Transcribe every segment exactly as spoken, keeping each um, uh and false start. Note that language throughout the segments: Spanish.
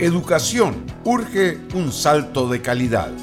Educación. Urge un salto de calidad.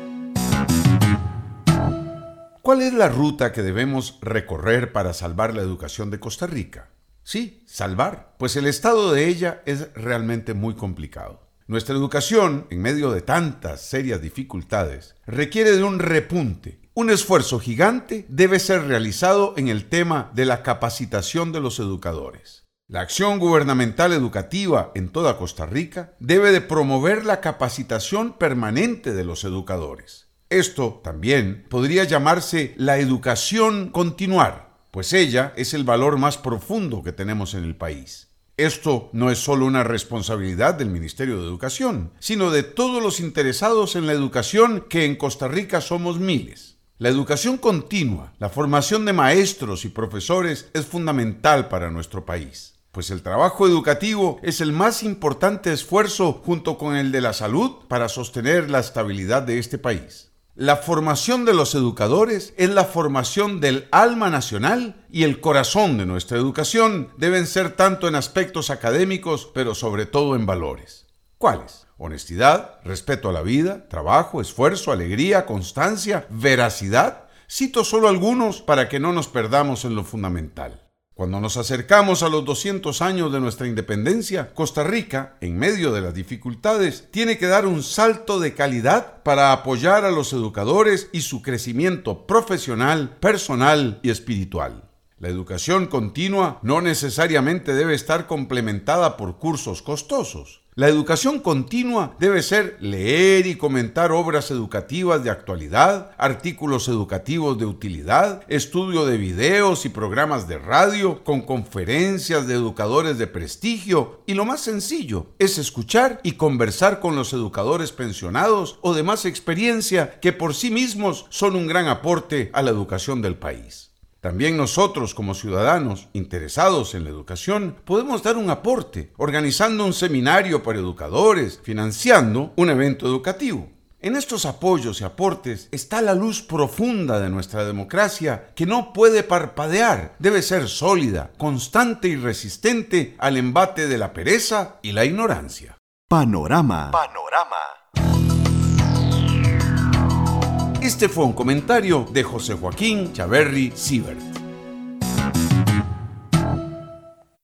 ¿Cuál es la ruta que debemos recorrer para salvar la educación de Costa Rica? Sí, salvar, pues el estado de ella es realmente muy complicado. Nuestra educación, en medio de tantas serias dificultades, requiere de un repunte. Un esfuerzo gigante debe ser realizado en el tema de la capacitación de los educadores. La acción gubernamental educativa en toda Costa Rica debe de promover la capacitación permanente de los educadores. Esto también podría llamarse la educación continuar, pues ella es el valor más profundo que tenemos en el país. Esto no es solo una responsabilidad del Ministerio de Educación, sino de todos los interesados en la educación, que en Costa Rica somos miles. La educación continua, la formación de maestros y profesores es fundamental para nuestro país, pues el trabajo educativo es el más importante esfuerzo junto con el de la salud para sostener la estabilidad de este país. La formación de los educadores es la formación del alma nacional, y el corazón de nuestra educación deben ser tanto en aspectos académicos, pero sobre todo en valores. ¿Cuáles? Honestidad, respeto a la vida, trabajo, esfuerzo, alegría, constancia, veracidad. Cito solo algunos para que no nos perdamos en lo fundamental. Cuando nos acercamos a los doscientos años de nuestra independencia, Costa Rica, en medio de las dificultades, tiene que dar un salto de calidad para apoyar a los educadores y su crecimiento profesional, personal y espiritual. La educación continua no necesariamente debe estar complementada por cursos costosos. La educación continua debe ser leer y comentar obras educativas de actualidad, artículos educativos de utilidad, estudio de videos y programas de radio, con conferencias de educadores de prestigio, y lo más sencillo es escuchar y conversar con los educadores pensionados o de más experiencia, que por sí mismos son un gran aporte a la educación del país. También nosotros, como ciudadanos interesados en la educación, podemos dar un aporte, organizando un seminario para educadores, financiando un evento educativo. En estos apoyos y aportes está la luz profunda de nuestra democracia, que no puede parpadear, debe ser sólida, constante y resistente al embate de la pereza y la ignorancia. Panorama. Panorama. Este fue un comentario de José Joaquín Chaverri Siebert.